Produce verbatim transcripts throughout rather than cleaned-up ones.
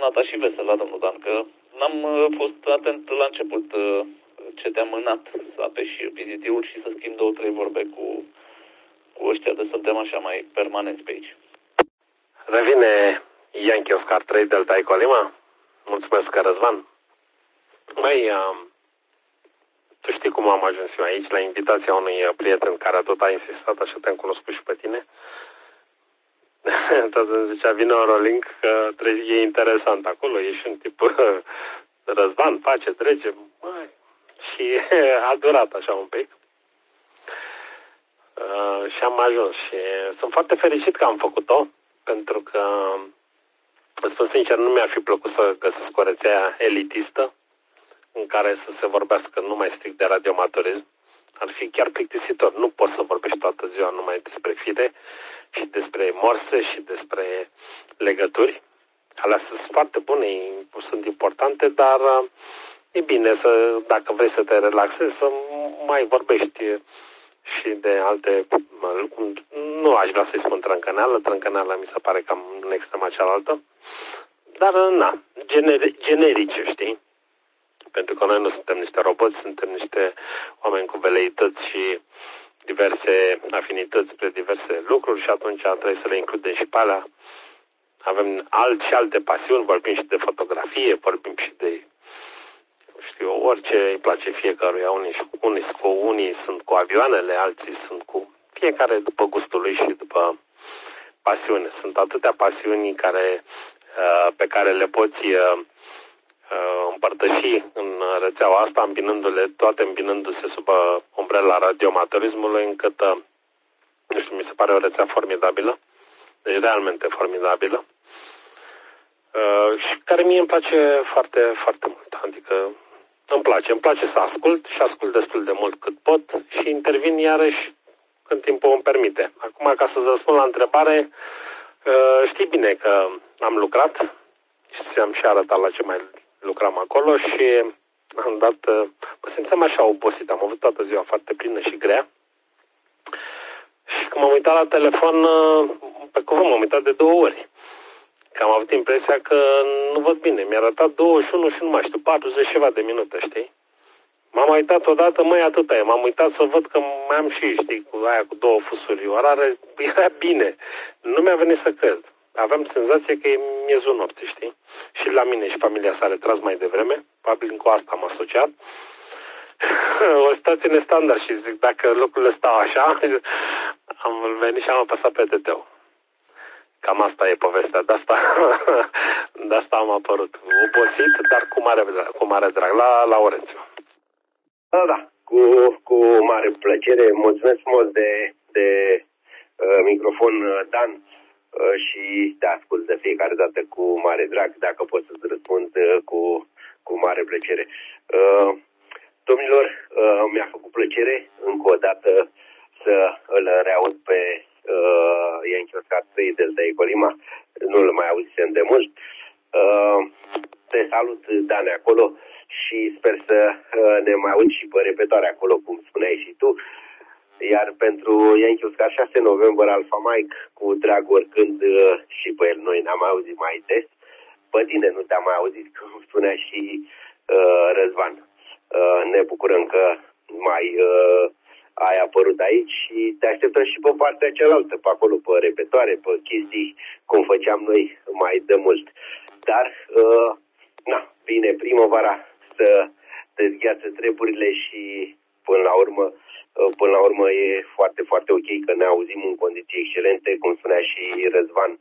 sănăta și veselă, domnul Dan, că n-am fost atent la început ce te-am mânat să apeși vizitiul și să schimb două, trei vorbe cu, cu ăștia, de suntem așa mai permanenți pe aici. Revine Yankee Oscar trei Delta Eco Lima. Mulțumesc, Răzvan. Mai, uh, tu știi cum am ajuns eu aici, la invitația unui prieten care tot a insistat, așa te-am cunoscut și pe tine. Tot îmi zicea, vine Eurolink, că e interesant acolo, ești un tip Răzvan, face, trece, mai. Și a durat așa un pic. Uh, și am ajuns și sunt foarte fericit că am făcut-o, pentru că, îți spun sincer, nu mi-ar fi plăcut să găsesc o rețea elitistă în care să se vorbească numai strict de radioamatorism. Ar fi chiar plictisitor. Nu poți să vorbești toată ziua numai despre fire și despre morse și despre legături. Alea sunt foarte bune, sunt importante, dar e bine să, dacă vrei să te relaxezi, să mai vorbești și de alte lucruri. Nu aș vrea să-i spun trâncăneală, trâncăneală mi se pare cam în extrema cealaltă, dar na, generi, generice, știi? Pentru că noi nu suntem niște roboți, suntem niște oameni cu veleități și diverse afinități spre diverse lucruri și atunci trebuie să le includem și pe alea. Avem alt și alte pasiuni, vorbim și de fotografie, vorbim și de, știu, orice îi place fiecăruia. Unii, unii, cu, unii sunt cu avioanele, alții sunt cu fiecare după gustul lui și după pasiune. Sunt atâtea pasiuni care, pe care le poți împărtăși în rețeaua asta, îmbinându-le, toate îmbinându-se sub umbrela radioamatorismului, încât, nu știu, mi se pare o rețea formidabilă, deci realmente formidabilă, și care mie îmi place foarte, foarte mult. Adică îmi place, îmi place să ascult și ascult destul de mult cât pot și intervin iarăși când timpul îmi permite. Acum, ca să-ți răspund la întrebare, știi bine că am lucrat și ți-am și arătat la ce mai lucram acolo și am dat, mă simțeam așa obosit, am avut toată ziua foarte plină și grea și când m-am uitat la telefon, pe cuvânt m-am uitat de două ori, că am avut impresia că nu văd bine, mi-a arătat douăzeci și unu și nu mai știu, patruzeci ceva de minute, știi? M-am uitat odată, măi, atâta e, m-am uitat să văd că mai am și, știi, cu aia cu două fusuri orare, era bine, nu mi-a venit să cred. Aveam senzația că e miezul nopții, știi? Și la mine și familia s-a retras mai devreme, probabil cu asta am asociat. O situație nestandard și zic, dacă lucrurile stau așa, am venit și am apăsat pe T T-ul. Cam asta e povestea, de asta, de asta am apărut. Obosit, dar cu mare, cu mare drag, la, la Orențiu. Da, da, cu, cu mare plăcere. Mulțumesc mult de, de uh, microfon, Dan. Și te ascult de fiecare dată cu mare drag, dacă pot să-ți răspund cu, cu mare plăcere. Uh, domnilor, uh, mi-a făcut plăcere încă o dată să îl reaud pe uh, Yankee Oscar trei Delta Eco Lima. Nu-l mai auzisem de mult. Uh, te salut, Dane, acolo și sper să uh, ne mai aud și pe repetoare acolo, cum spuneai și tu. Iar pentru Yankee Oscar șase November Alpha Mike, cu drag oricând și pe el noi ne-am auzit mai des. Pe tine nu te-am mai auzit, cum spunea și uh, Răzvan. Uh, ne bucurăm că mai uh, ai apărut aici și te așteptăm și pe partea cealaltă, pe acolo, pe repetoare, pe chestii cum făceam noi mai de mult. Dar, uh, na, vine primăvara să dezgheață treburile și până la urmă Până la urmă e foarte, foarte ok că ne auzim în condiții excelente, cum spunea și Răzvan.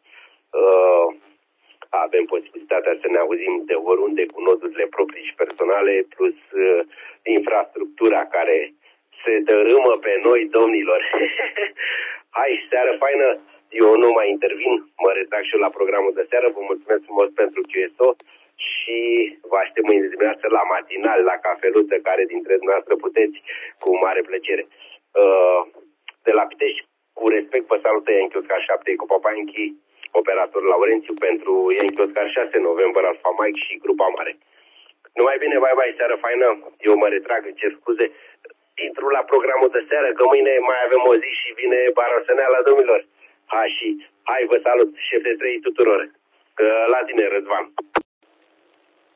Avem posibilitatea să ne auzim de oriunde cu nodurile proprii și personale, plus infrastructura care se dărâmă pe noi, domnilor. Hai, seară faină! Eu nu mai intervin, mă retrag și eu la programul de seară. Vă mulțumesc frumos pentru Q S O și vă aștept mâine dimineață la matinal, la cafeluță, care dintre dumneavoastră puteți, cu mare plăcere. De la Pitești, cu respect, vă salută Yankee Oscar șapte Eco Papa Yankee, operator Laurențiu, pentru Yankee Oscar șase November Alpha Mike și Grupa Mare. Numai bine, bye bye, seară faină, eu mă retrag, îmi cer scuze. Intru la programul de seară, că mâine mai avem o zi și vine Baroseneala, domnilor. Ha, și hai, vă salut, șef de trei tuturor. La tine, Răzvan.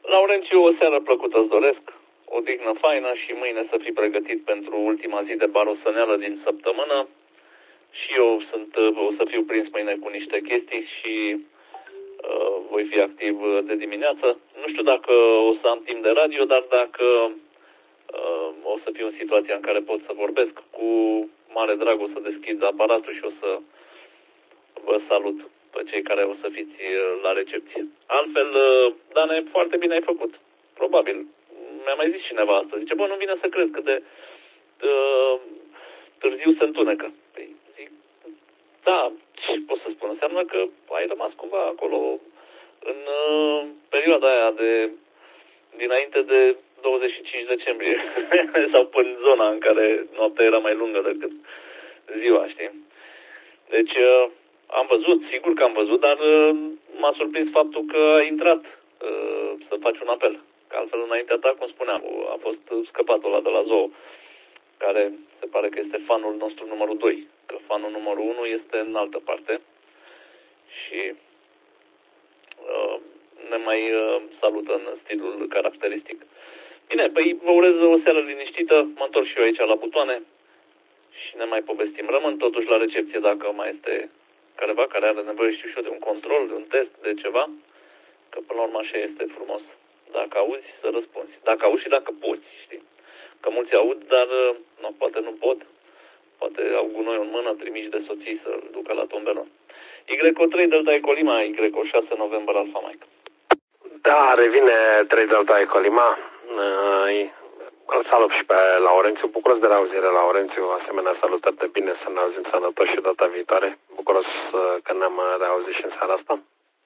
Laurențiu, o seară plăcută îți doresc, o dignă faină și mâine să fii pregătit pentru ultima zi de barosăneală din săptămână. Și eu sunt, o să fiu prins mâine cu niște chestii și uh, voi fi activ de dimineață. Nu știu dacă o să am timp de radio, dar dacă uh, o să fiu în situația în care pot să vorbesc, cu mare drag o să deschid aparatul și o să vă salut pe cei care o să fiți la recepție. Altfel, Dane, foarte bine ai făcut. Probabil. Mi-a mai zis cineva asta. Zice, bă, nu vine să crezi că de uh, târziu se întunecă. Păi, zic, da, ce pot să spun? Înseamnă că ai rămas cumva acolo în uh, perioada aia de dinainte de douăzeci și cinci decembrie sau până în zona în care noaptea era mai lungă decât ziua, știi? Deci uh, am văzut, sigur că am văzut, dar uh, m-a surprins faptul că a intrat uh, să faci un apel. Că altfel înaintea ta, cum spuneam, a fost scăpatul ăla de la Zoo, care se pare că este fanul nostru numărul doi. Că fanul numărul unu este în altă parte și uh, ne mai uh, salută în stilul caracteristic. Bine, păi vă urez o seară liniștită, mă întorc și eu aici la butoane și ne mai povestim. Rămân totuși la recepție dacă mai este careva care are nevoie, știu și eu, de un control, de un test, de ceva, că până la urmă așa este frumos. Dacă auzi, să răspunzi. Dacă auzi și dacă poți, știi? Că mulți aud, dar no, poate nu pot, poate au gunoi în mână, trimiși de soții să-l ducă la tombelon. Y O trei Delta Eco Lima, Y O șase November Alpha Mike. Da, revine trei Delta Eco Lima. Îl salut și pe Laurențiu. Bucuros de reauzire, Laurențiu. Asemenea, salutări de bine, să ne auzim sănătoși și data viitoare. Bucuros că ne-am reauzit și în seara asta.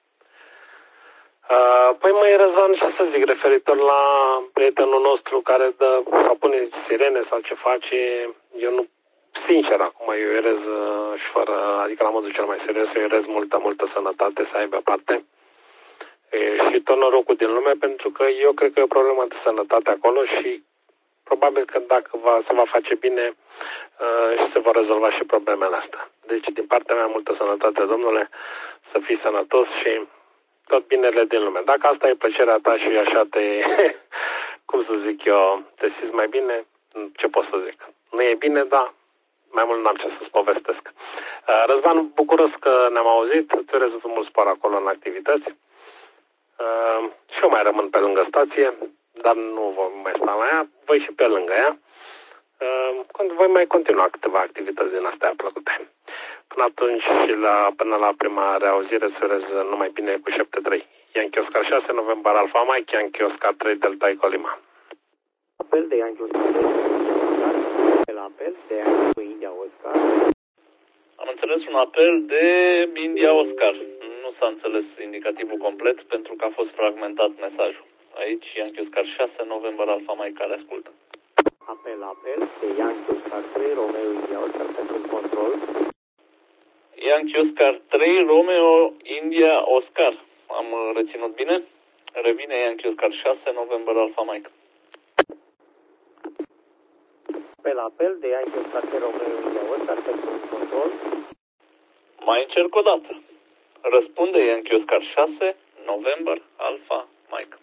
Păi măi, Răzvan, ce să zic, referitor la prietenul nostru care dă sau pune sirene sau ce face, eu nu, sincer, acum eu îi urez și fără, adică la modul cel mai serios, eu îi urez multă, multă sănătate, să aibă parte. E, și tot norocul din lume, pentru că eu cred că e o problemă de sănătate acolo și probabil că dacă va, se va face bine uh, și se vor rezolva și problemele astea. Deci, din partea mea, multă sănătate, domnule, să fii sănătos și tot binele din lume. Dacă asta e plăcerea ta și așa te, cum să zic eu, te simți mai bine, ce pot să zic? Nu e bine, dar mai mult n-am ce să-ți povestesc. Uh, Răzvan, bucuros că ne-am auzit, îți urez mult spor acolo în activități. Uh, și eu mai rămân pe lângă stație, dar nu voi mai sta la ea, voi și pe lângă ea. Uh, voi mai continua câteva activități din astea plăcute. Până atunci și la, până la prima reauzire să urez numai bine cu șapte trei. Yankee Oscar șase, November Alpha Mike, Yankee Oscar trei, Delta Eco Lima. Apel de Yankee Oscar trei, la apel de Yankee India Oscar. Am înțeles un apel de India Oscar. Nu s-a înțeles indicativul complet pentru că a fost fragmentat mesajul. Aici Yankee Oscar șase, November Alpha Mike, care ascultă. Apel, apel de Yankee Oscar trei, Romeo India Oscar pentru control. Yankee Oscar trei, Romeo India Oscar. Am reținut bine? Revine Yankee Oscar șase, November Alpha Mike. Apel, apel de Yankee Oscar trei, Romeo India Oscar pentru control. Mai încerc o dată. Răspunde Yankee Oscar șase, November Alpha Mike.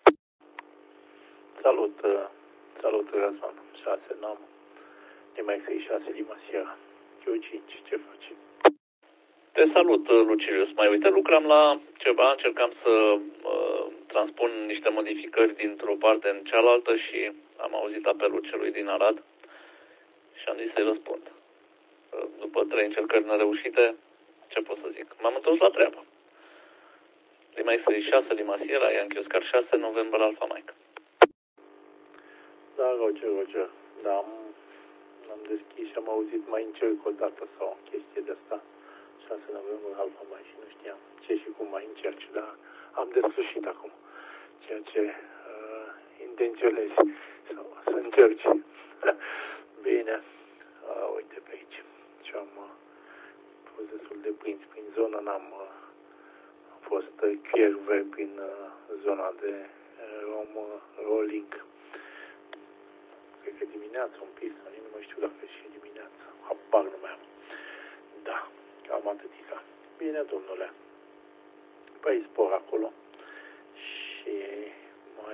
Salut, salut, Răzvan. șase, n-am. Nimic șase, Lima Sierra. Eu cinci, ce faci? Te salut, Lucilius. Mai uite, lucram la ceva, încercam să uh, transpun niște modificări dintr-o parte în cealaltă și am auzit apelul celui din Arad și am zis să-i răspund. Uh, după trei încercări nereușite, ce pot să zic? M-am întors la treabă. Lima X șase, Lima Sierra, Yankee Oscar șase, November Alpha Mike. Da, Roger, Roger. Da, am, am deschis și am auzit, mai încerc o dată sau o chestie de asta. șase November Alpha Mike și nu știam ce și cum mai încerci, dar am desfășit acum ceea ce uh, intenționezi sau să încerci. Bine, uh, uite pe aici. Și am uh, fost destul de prins prin zonă, n-am uh, am fost uh, chiar prin uh, zona de uh, Rom uh, Rolling. Cred că dimineața un pic, nu mai știu dacă e și dimineața. Habar nu mai am. Da, cam atâtica. Bine, domnule. Păi spor acolo și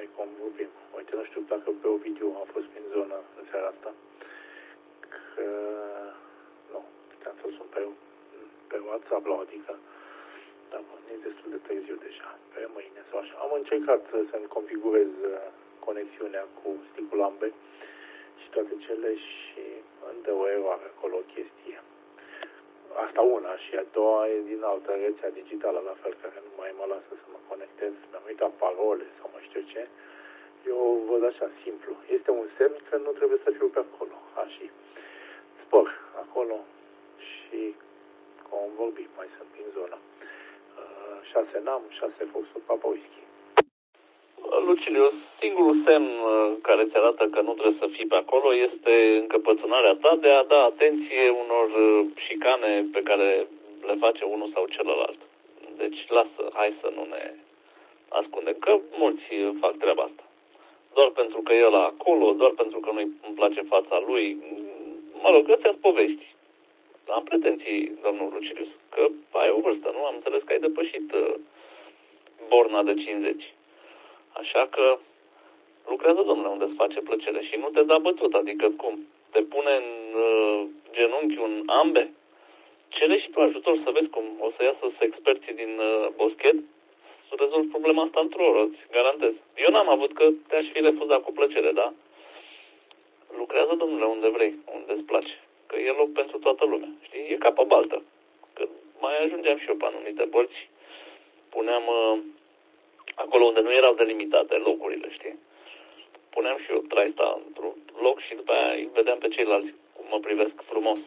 mai convorbim. Uite, nu știu dacă pe Ovidiu a fost prin zonă în seara asta. Că... Nu, puteam să sun pe, pe WhatsApp la o adică. Dar e destul de târziu deja. Pe mâine sau așa. Am încercat să-mi configurez conexiunea cu sticul ambe și toate cele și îmi dă o eroare acolo, o chestie. Asta una și a doua e din altă rețea digitală, la fel, care nu mai mă lasă să mă conectez. Mi-am uitat parole sau mai știu ce. Eu văd așa, simplu. Este un semn că nu trebuie să fiu pe acolo. Așa. Spor acolo și cum vorbim, mai sunt prin zonă. Uh, șase N A M, șase Foxul Papa Whisky. Luciliu, singurul semn care îți arată că nu trebuie să fii pe acolo este încăpățânarea ta de a da atenție unor șicane pe care le face unul sau celălalt. Deci lasă, hai să nu ne ascundem, că mulți fac treaba asta. Doar pentru că e ăla acolo, doar pentru că nu-i place fața lui. Mă rog, ăstea-s povești. Am pretenții, domnul Lucilius, că ai o vârstă, nu? Am înțeles că ai depășit borna de cincizeci. Așa că lucrează, domnule, unde îți face plăcere și nu te da bătut, adică cum? Te pune în uh, genunchi un ambe? Cere și tu ajutor să vezi cum o să iasă experții din uh, boschet să rezolvi problema asta într-o oră, îți garantez. Eu n-am avut că te-aș fi refuzat cu plăcere, da? Lucrează, domnule, unde vrei, unde îți place, că e loc pentru toată lumea, știi? E ca pe baltă. Că mai ajungeam și eu pe anumite bărci, puneam... Uh, acolo unde nu erau delimitate locurile, știi? Puneam și eu traista într-un loc și după aia îi vedeam pe ceilalți cum mă privesc frumos.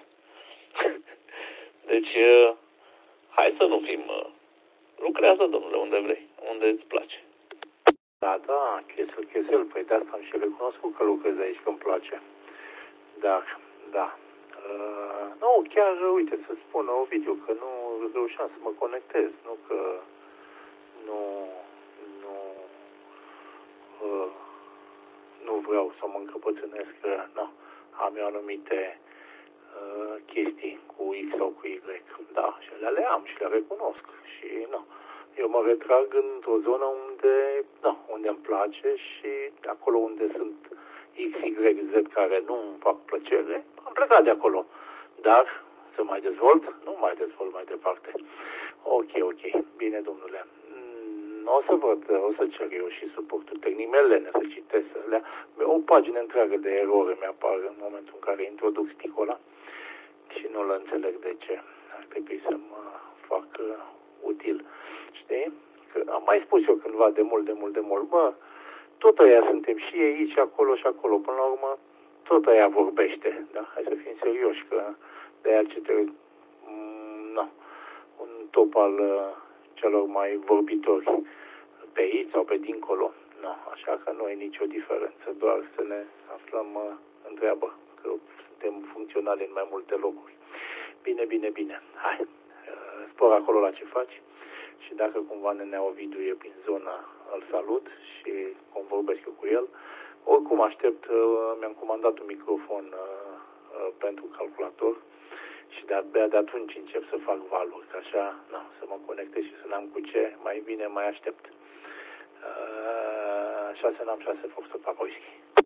Deci, hai să nu fim... Lucrează, domnule, unde vrei, unde îți place. Da, da, chesel, chesel, păi de asta am și recunoscut că lucrez aici, că îmi place. Dar, da. Uh, nu, chiar, uite, să spun Ovidiu, că nu reușeam să mă conectez, nu că nu... Uh, nu vreau să mă încăpățânesc că nu, am eu anumite uh, chestii cu X sau cu Y. Da, și le, le am și le recunosc. Și nu, eu mă retrag într-o zonă unde, nu, unde îmi place și acolo unde sunt X, Y, Z care nu îmi fac plăcere, am plecat de acolo. Dar să mai dezvolt? Nu mai dezvolt mai departe. Ok, ok. Bine, domnule. O să văd, o să cer eu și suportul tehnic, melene, să citesc, să le... O pagină întreagă de erori mi-apar în momentul în care introduc sticul ăla și nu-l înțeleg de ce. Ar trebui să mă fac uh, util. Știi? Că am mai spus eu cândva de mult, de mult, de mult, bă, tot aia suntem și aici, acolo și acolo. Până la urmă, tot aia vorbește. Da? Hai să fim serioși, că de aia ce trebuie... Mm, no, un top al... Uh, celor mai vorbitori pe aici sau pe dincolo. No, așa că nu e nicio diferență, doar să ne aflăm uh, în treabă, că suntem funcționali în mai multe locuri. Bine, bine, bine. Hai, uh, spor acolo la ce faci și dacă cumva Nenea Ovidiu e prin zona, îl salut și convorbesc eu cu el. Oricum aștept, uh, mi-am comandat un microfon uh, uh, pentru calculator și de-abia de atunci încep să fac valuri, că așa, na, să mă conectez și să n-am cu ce, mai bine mai aștept. Uh, șase N A M, șase Fox, Papa Whisky.